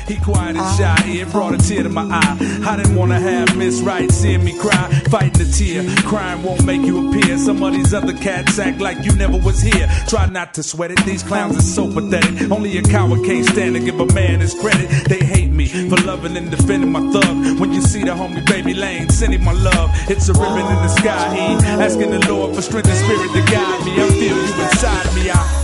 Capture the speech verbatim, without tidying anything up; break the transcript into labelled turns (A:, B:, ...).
A: He quiet and shy, it brought a tear to my eye. I didn't wanna have Miss Right seeing me cry, fighting a tear. Crying won't make you appear. Some of these other cats act like you never was here. Try not to sweat it, these clowns are so pathetic. Only a coward can't stand to give a man his credit. They hate me for loving and defending my thug. When you see the homie Baby Lane sending my love, it's a ribbon in the sky. He asking the Lord for strength and spirit to guide me. I feel you inside me. I